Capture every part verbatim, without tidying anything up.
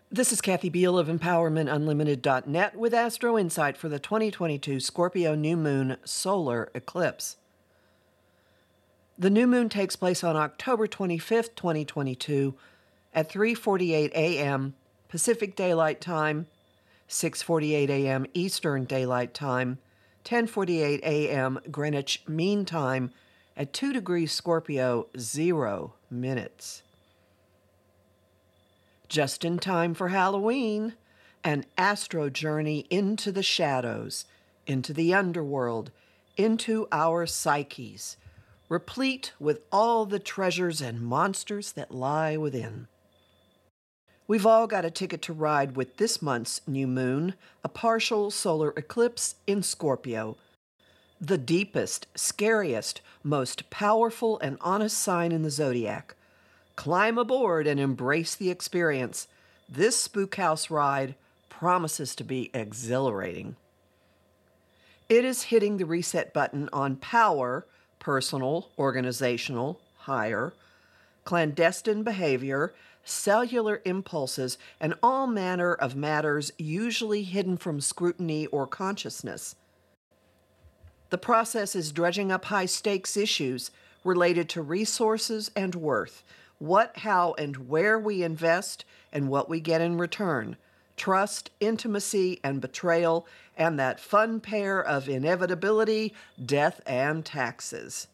This is Kathy Beal of Empowerment Unlimited dot net with Astro Insight for the twenty twenty-two Scorpio New Moon Solar Eclipse. The new moon takes place on October twenty-fifth, twenty twenty-two at three forty-eight a.m. Pacific Daylight Time, six forty-eight a.m. Eastern Daylight Time, ten forty-eight a.m. Greenwich Mean Time at two degrees Scorpio, zero minutes. Just in time for Halloween, an astro journey into the shadows, into the underworld, into our psyches, replete with all the treasures and monsters that lie within. We've all got a ticket to ride with this month's new moon, a partial solar eclipse in Scorpio, the deepest, scariest, most powerful and honest sign in the zodiac. Climb aboard and embrace the experience. This spook house ride promises to be exhilarating. It is hitting the reset button on power, personal, organizational, higher, clandestine behavior, cellular impulses, and all manner of matters usually hidden from scrutiny or consciousness. The process is dredging up high-stakes issues related to resources and worth, what, how, and where we invest, and what we get in return, trust, intimacy, and betrayal, and that fun pair of inevitability, death, and taxes.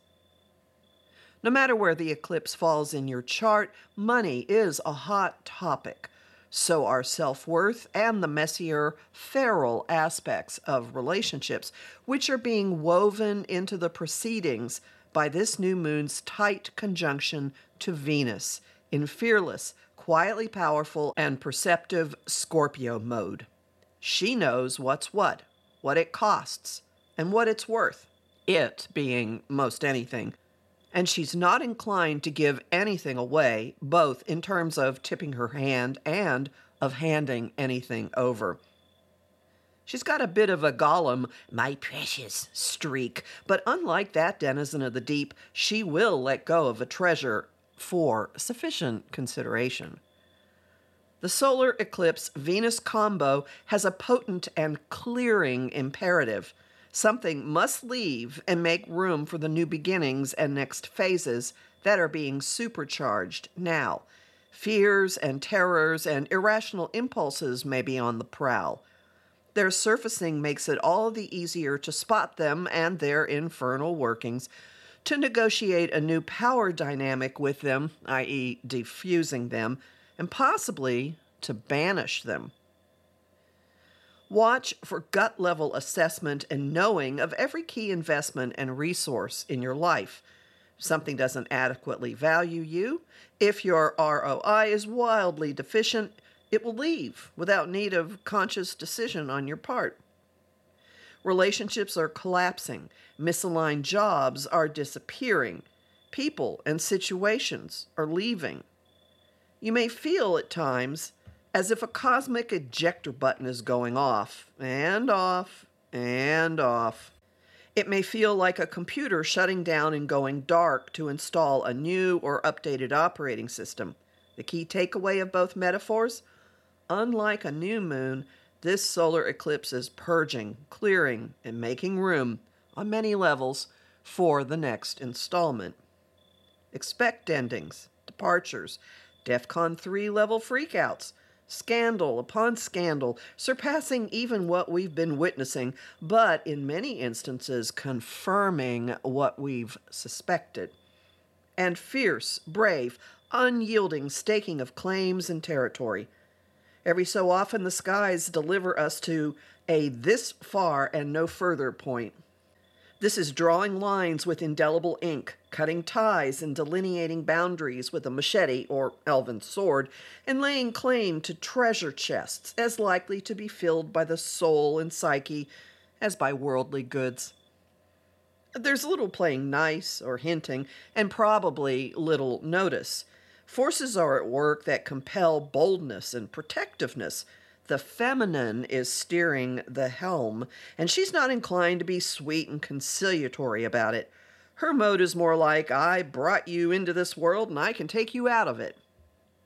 No matter where the eclipse falls in your chart, money is a hot topic. So are self-worth and the messier, feral aspects of relationships, which are being woven into the proceedings by this new moon's tight conjunction to Venus in fearless, quietly powerful, and perceptive Scorpio mode. She knows what's what, what it costs, and what it's worth, it being most anything. And she's not inclined to give anything away, both in terms of tipping her hand and of handing anything over. She's got a bit of a Gollum, my precious, streak, but unlike that denizen of the deep, she will let go of a treasure for sufficient consideration. The solar eclipse Venus combo has a potent and clearing imperative. Something must leave and make room for the new beginnings and next phases that are being supercharged now. Fears and terrors and irrational impulses may be on the prowl. Their surfacing makes it all the easier to spot them and their infernal workings, to negotiate a new power dynamic with them, that is defusing them, and possibly to banish them. Watch for gut-level assessment and knowing of every key investment and resource in your life. If something doesn't adequately value you, if your R O I is wildly deficient, it will leave without need of conscious decision on your part. Relationships are collapsing. Misaligned jobs are disappearing. People and situations are leaving. You may feel at times as if a cosmic ejector button is going off, and off, and off. It may feel like a computer shutting down and going dark to install a new or updated operating system. The key takeaway of both metaphors? Unlike a new moon, this solar eclipse is purging, clearing, and making room, on many levels, for the next installment. Expect endings, departures, DEFCON three level freakouts, scandal upon scandal, surpassing even what we've been witnessing, but in many instances confirming what we've suspected. And fierce, brave, unyielding staking of claims and territory. Every so often the skies deliver us to a this far and no further point. This is drawing lines with indelible ink, cutting ties and delineating boundaries with a machete or elven sword, and laying claim to treasure chests as likely to be filled by the soul and psyche as by worldly goods. There's little playing nice or hinting, and probably little notice. Forces are at work that compel boldness and protectiveness. The feminine is steering the helm, and she's not inclined to be sweet and conciliatory about it. Her mode is more like, I brought you into this world and I can take you out of it.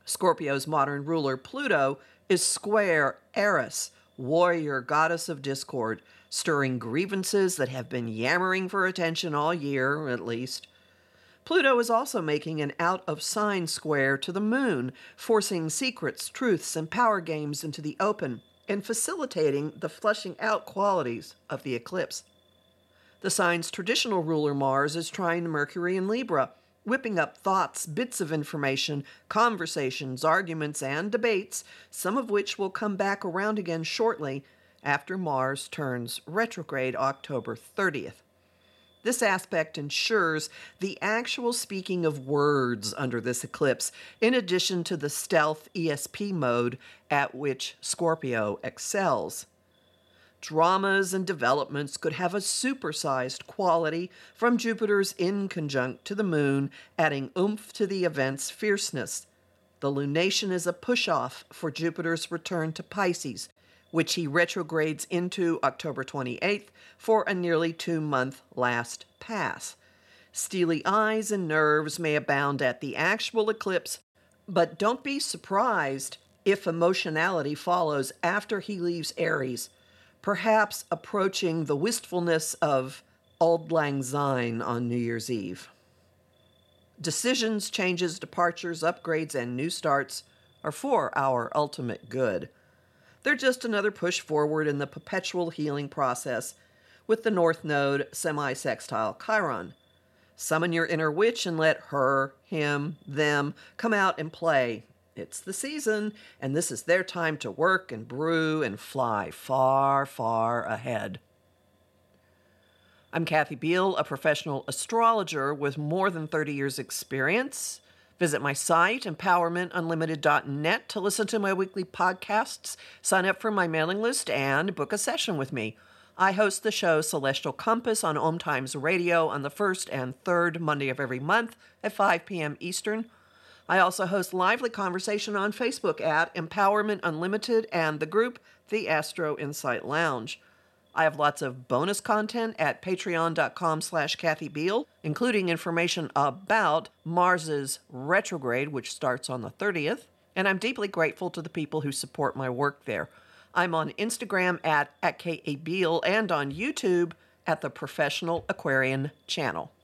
Scorpio's modern ruler, Pluto, is square Eris, warrior goddess of discord, stirring grievances that have been yammering for attention all year, at least. Pluto is also making an out-of-sign square to the moon, forcing secrets, truths, and power games into the open, and facilitating the flushing out qualities of the eclipse. The sign's traditional ruler, Mars, is trine Mercury in Libra, whipping up thoughts, bits of information, conversations, arguments, and debates, some of which will come back around again shortly after Mars turns retrograde October thirtieth. This aspect ensures the actual speaking of words under this eclipse, in addition to the stealth E S P mode at which Scorpio excels. Dramas and developments could have a supersized quality from Jupiter's inconjunct to the moon, adding oomph to the event's fierceness. The lunation is a push-off for Jupiter's return to Pisces, which he retrogrades into October twenty-eighth for a nearly two-month last pass. Steely eyes and nerves may abound at the actual eclipse, but don't be surprised if emotionality follows after he leaves Aries, perhaps approaching the wistfulness of Auld Lang Syne on New Year's Eve. Decisions, changes, departures, upgrades, and new starts are for our ultimate good. They're just another push forward in the perpetual healing process with the North Node semi-sextile Chiron. Summon your inner witch and let her, him, them come out and play. It's the season, and this is their time to work and brew and fly far, far ahead. I'm Kathy Beal, a professional astrologer with more than thirty years' experience. Visit my site, empowerment unlimited dot net, to listen to my weekly podcasts, sign up for my mailing list, and book a session with me. I host the show Celestial Compass on Om Times Radio on the first and third Monday of every month at five p.m. Eastern. I also host lively conversation on Facebook at Empowerment Unlimited and the group The Astro Insight Lounge. I have lots of bonus content at patreon.com slash Kathy Beal, including information about Mars's retrograde, which starts on the thirtieth, and I'm deeply grateful to the people who support my work there. I'm on Instagram at, at K A Beal and on YouTube at the Professional Aquarian Channel.